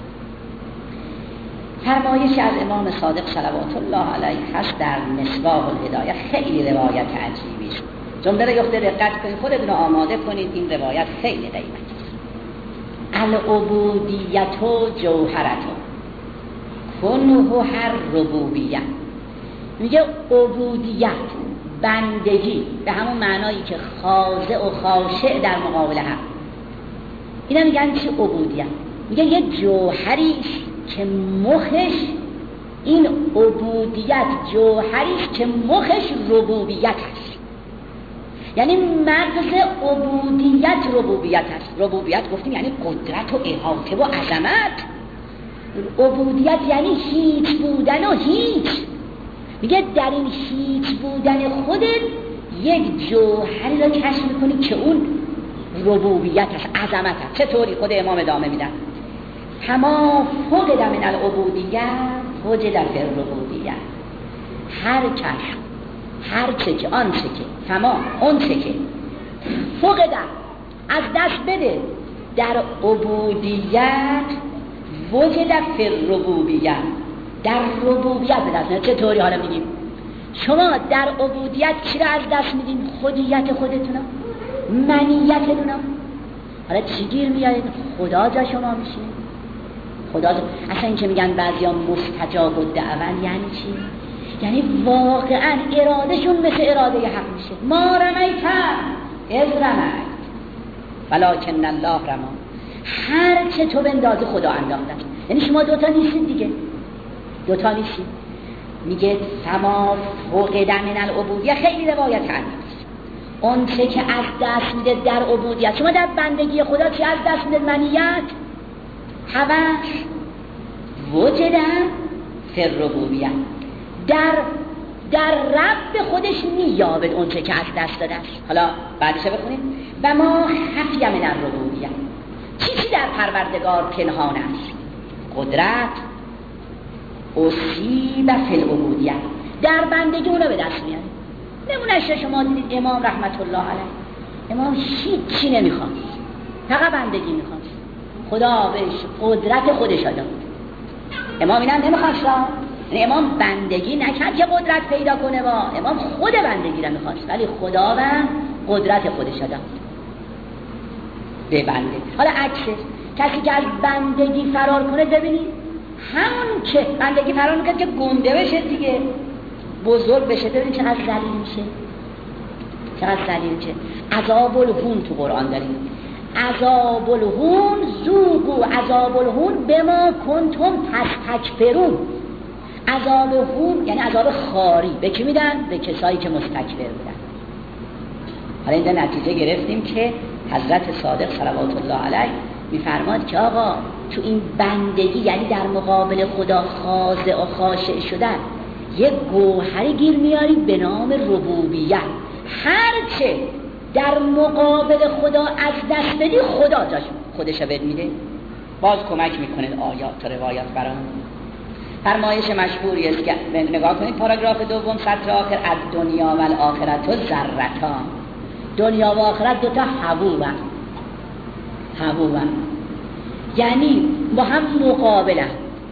فرمایش از امام صادق صلوات الله علیه هست در مصباح الهدایه، خیلی روایت عجیبی است. جمله رو گفته دقت کنید، خودتون رو آماده کنید، این روایت خیلی قیمتی است. العبودیت جوهرت کنه هر ربوبیت. میگه عبودیت، بندگی، به همون معنایی که خاضع و خاشع در مقابل حق. اینا میگن چه عبودیت؟ میگه یه جوهریش که مخش، این عبودیت جوهریش که مخش ربوبیت هست. یعنی مغز عبودیت ربوبیت هست. ربوبیت گفتیم یعنی قدرت و احاطه و عظمت. عبودیت یعنی هیچ بودن و هیچ. میگه در این هیچ بودن خودت یک جوهری رو کشف میکنی که اون ربوبیت هست، عظمت هست. چطوری؟ خود امام ادامه میدن تمام فوق من العبودیت وجد در ربوبیت. هر کس، هر چه که، آن چه که، تمام اون چه که فوق از دست بده در عبودیت وجد در ربوبیت، در ربوبیت به دست میاد. چطوری؟ حالا میگیم شما در عبودیت چی رو از دست میدین؟ خودیت خودتونم، منیتتونم. حالا چی گیر میارید؟ خدا جا شما میشین. خدا جا. اصلا این که میگن بعضیا مستجاب الدعوه یعنی چی؟ یعنی واقعا ارادهشون مثل اراده حق میشه. ما رمیت اذ رمیت ولکن الله رمی. هر چه تو بندازی خدا انداختن. یعنی شما دوتا نیستید دیگه، دوتا نیستید. میگه فما فوقد من العبودیه. خیلی روایت هست اون چه که از دست میده در عبودیت. شما در بندگی خدا چی از دست میده؟ منیت، هوس، وجدن فی الربوبیت. در رب خودش مییابد اون چه که از دست داده است. حالا بعدش بخونیم و ما خفی من الربوبیت. چیزی در پروردگار پنهان است؟ قدرت، اصیب فی العبودیت. در بندگی اونو به دست میاره. نمونهش شما دیدید امام رحمت الله علیه، امام هیچی نمیخواد، فقط بندگی میخواد. خدا بهش قدرت خودش داد. امام اینم نمیخواست، یعنی امام بندگی نکرد که قدرت پیدا کنه، با امام خود بندگی رو میخواست، ولی خدا و قدرت خودش داد به بنده. حالا عکسش کسی که از بندگی فرار کنه، ببینید همون که بندگی فرار میکنه که گنده بشه دیگه، بزرگ بشه. ببینید چقدر ذلیل میشه، چقدر ذلیل میشه. عذاب الهون تو قرآن داریم. عذاب الهون ذوقوا عذاب الهون بما کنتم تستکبرون. عذاب الهون یعنی عذاب خاری. به کی میدن؟ به کسایی که مستکبر بودن. حالا اینجا نتیجه گرفتیم که حضرت صادق صلوات الله علیه میفرماد که آقا تو این بندگی، یعنی در مقابل خدا خاضع و خاشع شدن، یک گوهری گیر میاری به نام ربوبیت. هرچه در مقابل خدا از دست بدی، خدا جاش خودش بهت میده. باز کمک میکنه آیات و روایات برام. فرمایش مشهوری است که نگاه کنید پاراگراف دوم سطر آخر، از دنیا و الاخرت و ذرتان. دنیا و آخرت دوتا حبوبن، حبوبن یعنی با هم مقابلن.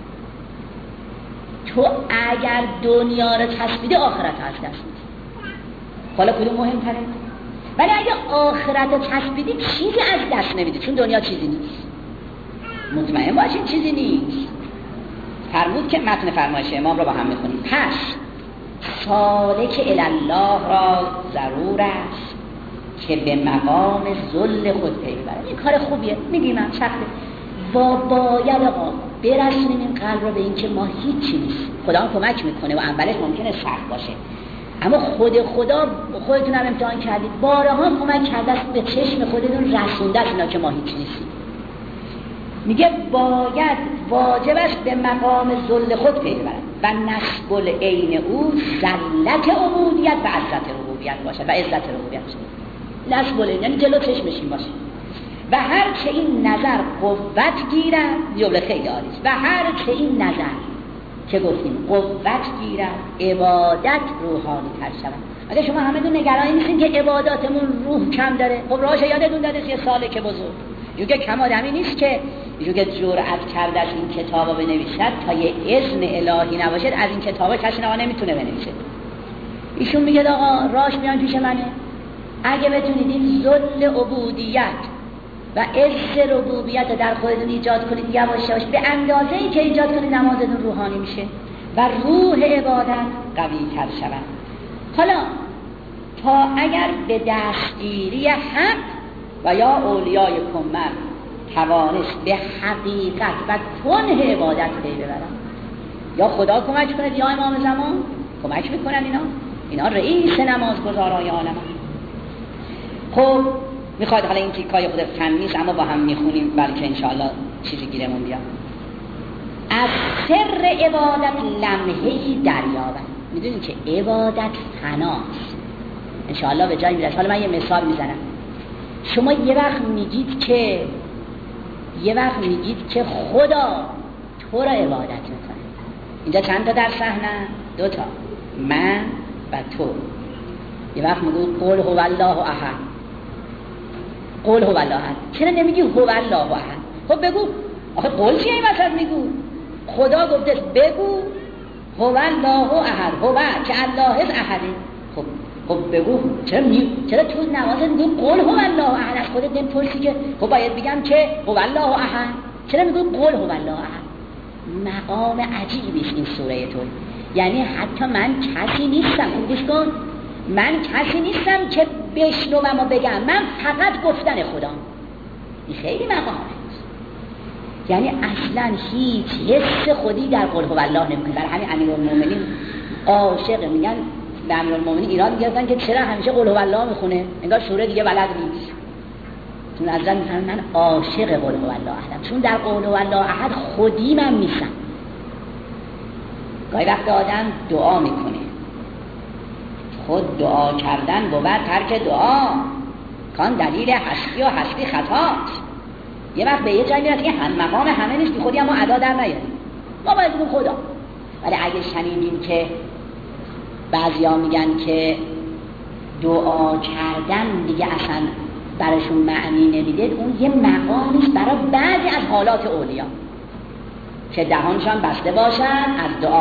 تو اگر دنیا رو چسبیده، آخرت از دست میدی. حالا کدوم مهمتره؟ ولی اگه آخرت رو چسبیدی چیزی از دست نمیدی، چون دنیا چیزی نیست. مطمئن باشین چیزی نیست. فرمود که متن فرمایش امام رو با هم میخونیم. پس سالک الله را ضرور است که به مقام ذل خود پی ببرد. این کار خوبیه، میگیم هم سخته، و باید آقا برسونیم این قلب رو به این که ما هیچی نیست. خدا هم کمک میکنه و اولش ممکنه سخت باشه، اما خدا خودتون هم امتحان کردید، بارها کمک کرده است، به چشم خودتون رسونده است اینا که ما هیچ نیستیم. میگه باید واجب است به مقام ذل خود پی ببرد و نسب العین او ذلت عبودیت و عزت ربوبیت باشد و عزت ربوبیت باشد. نسب العین یعنی جلو چشمشین باشه. و هر چه این نظر قوت گیرد، جمله خیلی عالی است، و هر چه این نظر که گفتیم قوت گیرد، عبادت روحانی تر شود. اگه شما همه دون نگرانی نیستین که عباداتمون روح کم داره، خب راهش یادتون داده یه سالک بزرگ یوگه کم آدمی نیست که یوگه جرأت کرده از این کتابا بنویسد تا یه اذن الهی نباشد از این کتابا کسی نمیتونه بنویسه. ایشون میگه آقا راهش میان پیش منه، اگه بتونید این ذل عبودیت و عز ربوبیت در خودتون ایجاد کنید یواش یواش به اندازه‌ای که ایجاد کنید نمازتون روحانی میشه و روح عبادت قوی تر شود. حالا تا اگر به دستگیری حق و یا اولیای کمر توانست به حقیقت و کنه عبادت پی ببرن، یا خدا کمک کنه یا امام زمان کمک میکنن، اینا رئیس نمازگزارای عالم. خب میخواد حالا این تیکای خود فن نیست اما با هم میخونیم بلکه انشاءالله چیزی گیرمون بیاد. از سر عبادت لمحه‌ای دریابد. میدونید که عبادت فناست، انشاءالله به جایی میرسه. حالا من یه مثال میزنم. شما یه وقت میگید که خدا تو را عبادت میکنه. اینجا چند تا در صحنه؟ 2 تا، من و تو. یه وقت میگو قول هو الله احد، قول هو الله احد. چرا نمیگی هو الله احد؟ خب بگو، آخه قول چیه این وسط میگو؟ خدا گفته بگو هو الله احد، هو که الله از احده. خب بگو چرا تو نماز میگو قول هو الله احد؟ از خودت نمیپرسی که خب باید بگم که هو الله احد؟ چرا میگو قول هو الله احد؟ مقام عجیبی است این سوره تو. یعنی حتی من کسی نیستم، گوش کن، من کسی نیستم که بشنوم و بگم، من فقط گفتن خدا. این خیلی مقامه. یعنی اصلا هیچ حس خودی در قول هو الله نمیکنه. برای همین امیرالمومنین عاشق، میگن به امیرالمومنین ایران میگفتن که چرا همیشه قول هو الله میخونه، انگار سوره دیگه بلد نیست. چون از من عاشق قول هو الله احدم، چون در قول هو الله احد خودی من نیستم. گاهی وقت آدم دعا میکنه، خود دعا کردن بود ترک دعا، کان دلیل هستی و هستی خطاست. یه وقت به یه جایی میرسه که هم مقام همه نیست، که خودی اما ادا در نیاریم، ما باید بگیم خدا. ولی اگه شنیدیم که بعضیا میگن که دعا کردن دیگه اصلا براشون معنی نمیده، اون یه مقامیست برای بعضی از حالات اولیا که دهانشان بسته باشن از دعا.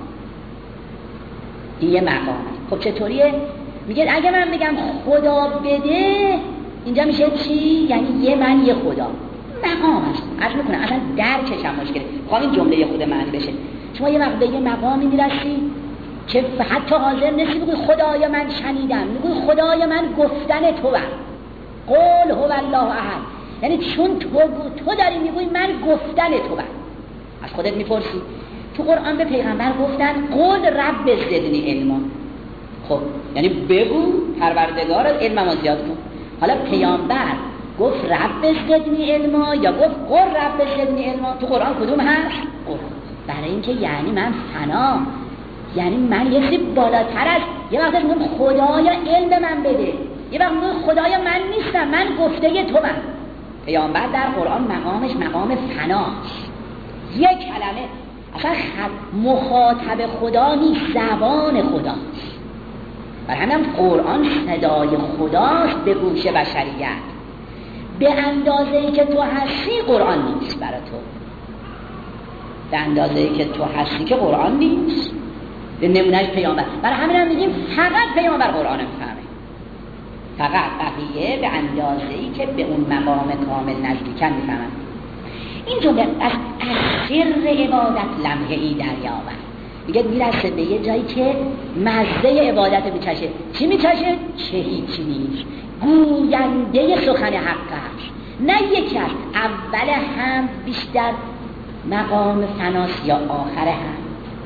این یه مقام. خب چطوریه؟ میگه اگه من بگم خدا بده، اینجا میشه چی؟ یعنی یه من یه خدا. مقام هست. عرض میکنم اصلا درکش هم مشکله. خواهم این جمله خود معنی بشه. شما یه وقت به یه مقامی میرسی که حتی حاضر نیستی بگوی خدایا من شنیدم، میگوی خدایا من گفتن تو هم. قول هو الله احد. یعنی چون تو داری میگوی من گفتن تو هم. از خودت میپرسی. تو قرآن به پیغمبر گفتن قول رب زدنی علما. خب یعنی بگو پروردگار علممو زیاد کن. حالا پیامبر گفت رب زدنی علما یا گفت قل رب زدنی علما؟ تو قرآن کدوم هست؟ برای اینکه یعنی من فنا، یعنی من یه چیز بالاتر از، یه وقت میگم خدایا علم من بده، یه وقت میگم خدایا من نیستم، من گفته تو من. پیامبر در قرآن مقامش مقام فناست. یک کلمه اصلا مخاطب خدا نیست، زبان خداست. برای همین قرآن صدای خداست به گوش بشریت. به اندازه‌ای که تو هستی قرآن نیست برای تو، به اندازه‌ای که تو هستی که قرآن نیست. به نمونهش پیامبر. برای همین هم میگیم فقط پیامبر قرآن میفهمه، فقط بقیه به اندازه‌ای که به اون مقام کامل نزدیکن میفهمن. این جمله از سر عبادت لمحه‌ای دریابد. میگه میرسه به یه جایی که مزه عبادت میچشه. چی میچشه؟ چه هیچی نیست، گوینده سخن حق است. نه یکی است، اول هم بیشتر مقام فناست یا آخر هم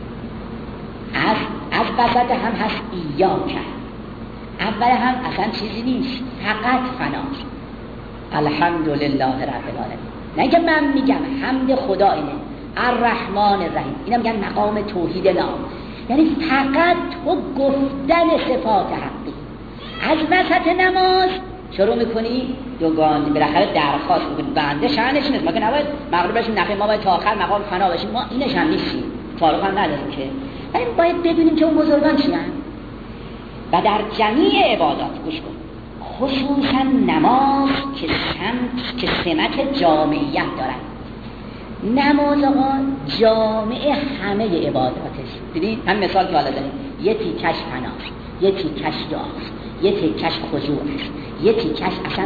از وسط هم هست ایا کرد. اول هم اصلا چیزی نیست، فقط فناست. الحمدلله رب العالمین. نه که من میگم حمد خدا اینه، الرحمن الرحیم، اینا میگن مقام توحید نام. یعنی فقط تو گفتن صفات حقی. از وسط نماز شروع میکنی دوگانی بالاخره درخواست میکنی. بنده شأنش نیست، ما که نباید مغرب بشیم نخیر، ما باید تا آخر مقام فنا بشیم، ما اینش هم نیستیم، فارغ هم نداریم که. ولی باید بدونیم که اون بزرگان چی هستن. و در جمیع عبادات گوش کن، خصوصا نماز که سمت جامعیت دارد. نماز آقا جامعه همه عباداتش. دیدین هم مثال که حالا داریم، یه تیکش فناست، یه تیکش دعاست، یه تیکش خضوع است، یه تیکش اصلا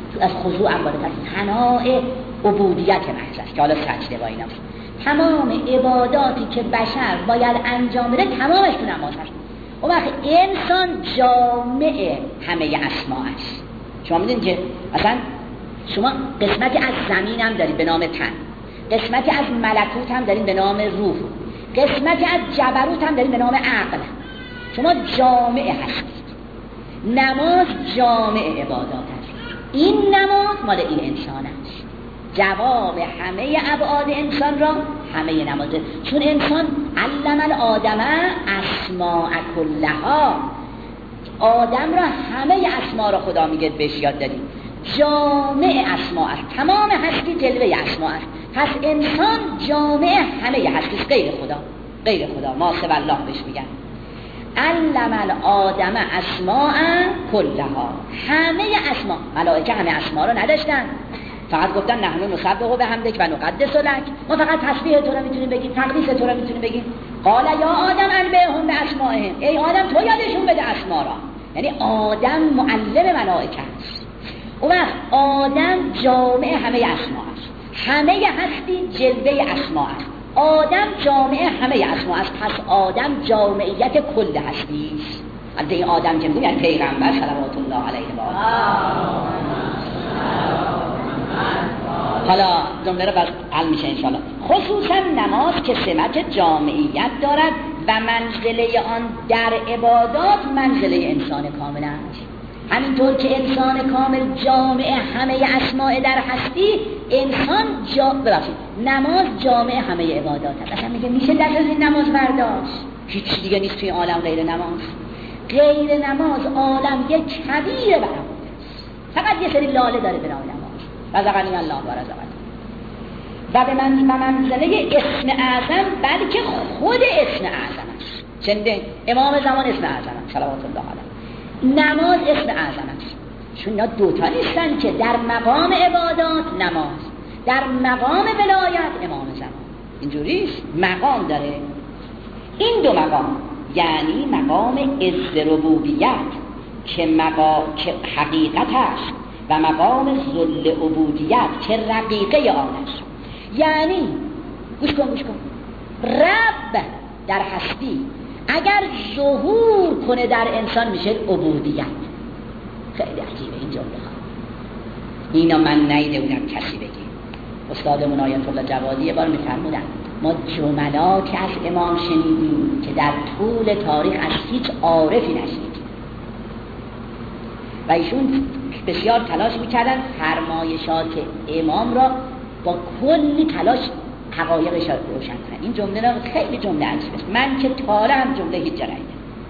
از خضوع هم بالاتر، ثناء عبودیت محض است که حالا سجده با اینا تمام عباداتی که بشر باید انجام بده تمامش تو نماز هست. اون وقت انسان جامع همه اسماء است. شما میدونید که مثلا شما قسمتی از زمین هم دارید به نام تن، قسمتی از ملکوت هم دارید به نام روح، قسمتی از جبروت هم دارید به نام عقل. شما جامع هستید. نماز جامع عبادات است. این نماز مال این انسان است. جواب همه ابعاد انسان را همه نمازه، چون انسان علم الآدم اسماء کلها، آدم را همه اسما را خدا میگه بهش یاد دادیم. جامع اسما است، تمام هستی جلوه اسما است. پس انسان جامع همه هستی، غیر خدا، غیر خدا ما سوى الله بهش میگن. علم الآدم اسماء کلها، همه اسما. ملائکه همه اسما را نداشتن، فقط گفتن نحن نسبح بحمدک و نقدس لک، ما فقط تسبیح تو رو میتونیم بگیم، تقدیس تو رو میتونیم بگیم. قال یا آدم انبئهم باسمائهم، ای آدم تو یادشون بده اسما را. یعنی آدم معلم ملائکه است. اون وقت آدم جامع همه اسما است، همه هستی جلوه اسما است. آدم جامع همه اسما است، پس آدم جامعیت کل هستی است. از این آدم که میگن پیغمبر صلوات الله علیه و آله. حالا جمله رو بس حل میشه انشاءالله. خصوصا نماز که سمت جامعیت دارد و منزله آن در عبادات منزله انسان کامل است. همینطور که انسان کامل جامع همه اسماء در هستی، انسان نماز جامع همه عبادات است. اصلا میگه میشه دست از این نماز برداشت، هیچ دیگه نیست توی عالم غیر نماز. غیر نماز عالم یک کبیر برآورده است، فقط یه سری لاله داره به نام نماز. رزقنی الله و رزقنی. و به منزله اسم اعظم، بلکه خود اسم اعظم است. چنده امام زمان اسم اعظم است صلوات الله علیه. نماز اسم اعظم است، چون اینا دوتا نیستن که در مقام عبادات نماز، در مقام ولایت امام زمان. اینجوریست، مقام داره. این دو مقام یعنی مقام عز ربوبیت که حقیقت است و مقام ذل عبودیت که رقیقه آن است. یعنی گوش کن رب در هستی اگر ظهور کنه در انسان میشه عبودیت. خیلی عجیبه این جمله ها. اینا من نیده بودم کسی بگه. استادمون آیت الله جوادی یه بار میفرمودن ما جملاتی از امام شنیدیم که در طول تاریخ از هیچ عارفی نشنیدیم. و ایشون بسیار تلاش میکردن فرمایشات امام را با کلی تلاش حقایقش را روشن کنن. این جمله را خیلی جمله عجیبه است. من که تاله هم جمله هیچ جا ندیدم.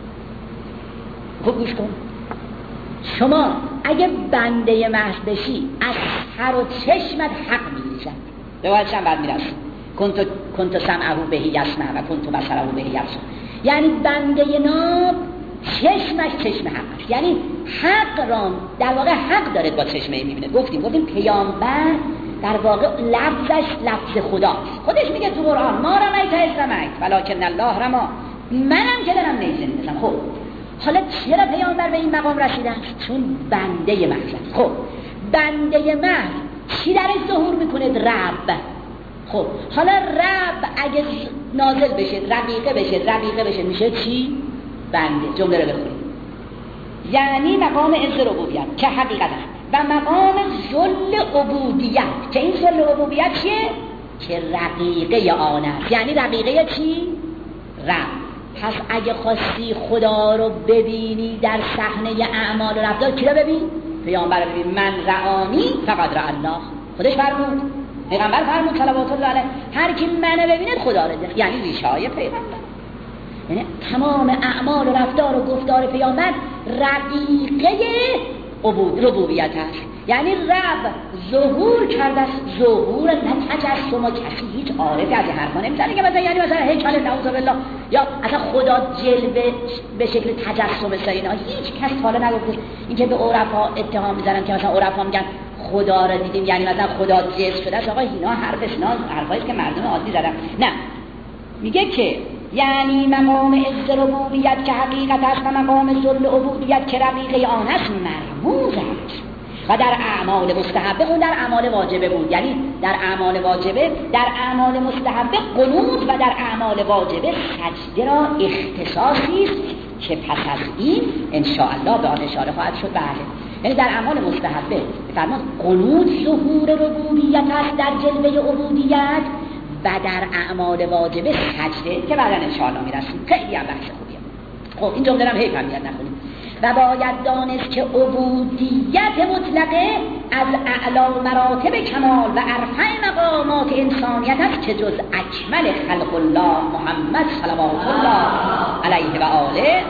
خوب گوش کن. شما اگه بنده محض بشی از سر و چشمت حق میگیرن، به وجهش بعد میرسن کنت سمعه بهی یسمع و کنت بصره بهی یبصر. یعنی بنده ناب چشمش چشم حق است، یعنی حق را در واقع حق داره با چشمه میبینه. گفتیم پیامبر در واقع لفظش لفظ خداست. خودش میگه تو قرآن ما رمیت اذ رمیت ولکن الله رمی، منم که دارم نیزه میزنم. خب حالا چرا پیامبر به این مقام رسیدن؟ چون بنده محض. خب بنده محض چی درش ظهور میکنه؟ رب. خب حالا رب اگه نازل بشه رقیقه بشه میشه چی؟ بنده. جمله رو بخونید. یعنی مقام عز ربوبیت که حقیقت است و مقام ذل عبودیت که این ذل عبودیت چیه؟ که رقیقه آن است. یعنی رقیقه چی؟ رب. پس اگه خواستی خدا رو ببینی در صحنه اعمال و رفتار کی رو ببین؟ پیامبر رو ببین. من رآنی فقد رأى الله. خودش فرمود، پیغمبر فرمود صلوات الله علیه هر کی منو ببیند خدا رو دیده. یعنی ریشه‌های پیغمبر، یعنی تمام اعمال و رفتار و گفتار پیامبر رقیقه ربوبیت است. یعنی رب ظهور کرده است. ظهور نه تجسم. کسی هیچ عارفی از این حرفا نمیزنه که مثلا یعنی مثلا هیکل نعوذ بالله یا اصلا خدا جلوه به شکل تجسم سرینا. هیچ کس حالا نگفته. اینکه به عرفا اتهام میزنن که مثلا عرفا میگن خدا را دیدیم یعنی مثلا خدا جسم شده است. آقا اینا حرفایی که مردم عادی زدن. نه، میگه که یعنی مقام عز ربوبیت که حقیقت است و مقام ذل عبودیت که رقیقه آن است مرموز است. و در اعمال مستحبه، اون در اعمال واجبه بود، یعنی در اعمال واجبه، در اعمال مستحبه قنوت و در اعمال واجبه سجده را اختصاصی است که پس از این ان شاء الله به آن اشاره خواهد شد. بله، یعنی در اعمال مستحبه فرمود قنوت ظهور ربوبیت است در جلوه عبودیت و در اعمال واجبه سجده که بعدا ان شاء الله میرسیم. خیلی هم بحث خوبیه. خب این جمله رو هی فهمیت نکنیم. و باید دانست که عبودیت مطلقه از اعلی مراتب کمال و ارفع مقامات انسانیت است که جز اکمل خلق الله محمد صلوات الله علیه و آله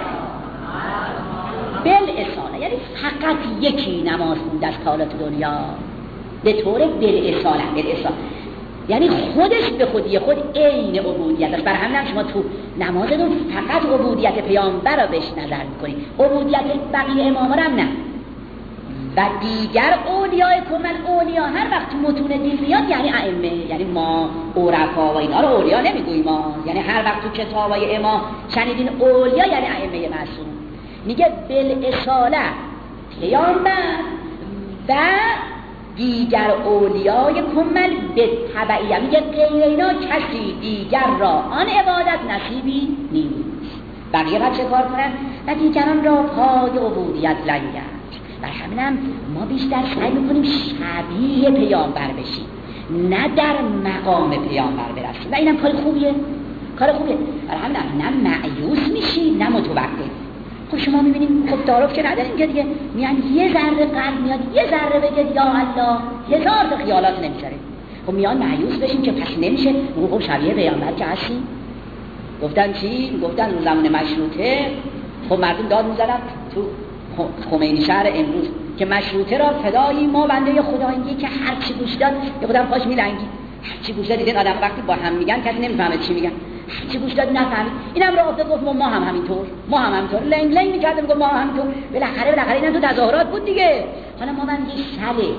بالاصاله، یعنی فقط یکی نماز بود از حالات دنیا به طور بالاصاله، یعنی خودش به خودی خود عین عبودیت است. بر همین شما تو نمازتون فقط عبودیت پیامبر را بهش نظر میکنید، عبودیت بقیه اماما هم نه. و دیگر اولیاء کمل، اولیاء هر وقت متون دین میاد یعنی ائمه، یعنی ما عرفا و اینا رو اولیاء نمیگوییم ما، یعنی هر وقت تو کتابای امام شنیدین اولیاء یعنی ائمه معصوم. میگه بالاصاله پیامبر و دیگر اولیای کمل به تبعیه، میگه غیر اینا کسی دیگر را آن عبادت نصیبی نیست. بقیه باید چه کار کنن؟ و دیگران را پای عبودیت لنگرد. بر همینم ما بیشتر سعی میکنیم شبیه پیامبر بشیم، نه در مقام پیامبر برسیم، و اینم کار خوبیه، کار خوبیه. بر همینم نه مایوس میشی نه متوقف. خب شما میبینیم خب تعارف که نداریم که دیگه میان یه ذره قلب میاد یه ذره بگه یا الله، هزار تا خیالات نمیذاره. خب میان مایوس بشیم که پس نمیشه. خب شبیه پیامبر که هستیم. گفتن چی؟ گفتن اون زمان مشروطه خب مردم داد میزدن تو خمینی شهر امروز که مشروطه را فدایی ما بنده خداییه که هر چی گوش داد یه خودم پاش میلنگی، هر چی گوش داد. دیدن آدم وقتی با هم میگن کسی نمیفهمه چی میگن، هر چی گوش داد نفهمید. اینم راه افتاد گفت ما هم همینطور، ما هم همینطور لنگ لنگ میکردیم گفت ما هم همینطور. بالاخره اینا تو تظاهرات بود دیگه. حالا ما من یه شله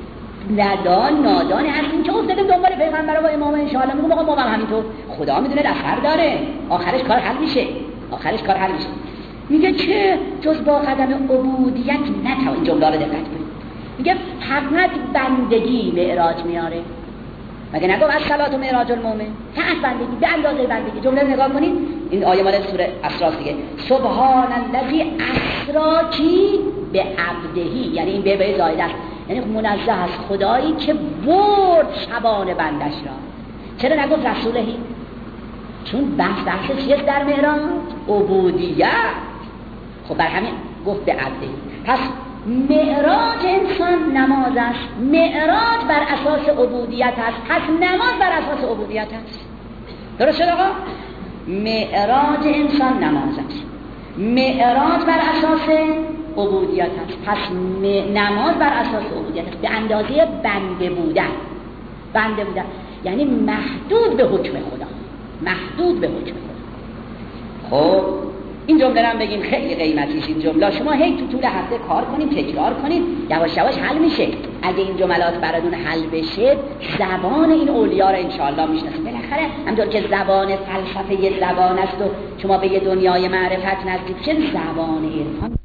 نادان هستیم که افتادیم دنبال پیغمبر و امام ان شاء الله میگم آقا ما هم همینطور. خدا میدونه اثر داره، آخرش کار حل میشه، آخرش کار حل میشه. میگه که جز با قدم عبودیت نتوان. این جمله رو دقت کنید. میگه فقط بندگی معراج میاره. مگه نگو از صلات و معراج المؤمن؟ فقط بندگی به اندازه بندگی. جمله نگاه کنید، این آیه مال سوره اسراء دیگه. سبحان الذی اسری کی به عبدهی، یعنی این به زائده است، یعنی منزه از خدایی که برد شبان بندش را. چرا نگفت رسولهی؟ چون بحث چیه در معراج؟ عبودیت. خب بر همین گفت به عبدهی. پس معراج انسان نماز است، معراج بر اساس عبودیت است، پس نماز بر اساس عبودیت است. درست شد آقا؟ معراج انسان نماز است، معراج بر اساس عبودیت است، پس نماز بر اساس عبودیت است، به اندازه بنده بودن. بنده بودن یعنی محدود به حکم خدا، محدود به حکم خدا. خب این جمله رو بگیم خیلی قیمتیه. این جمله شما هی تو طول هفته کار کنیم، تکرار کنیم، یواش یواش حل میشه. اگه این جملات براتون حل بشه زبان این اولیا رو ان شاء الله میشناسید. بالاخره همونطور که زبان فلسفه یه زبان است و شما به یه دنیای معرفت نزدیک شد، زبان عرفان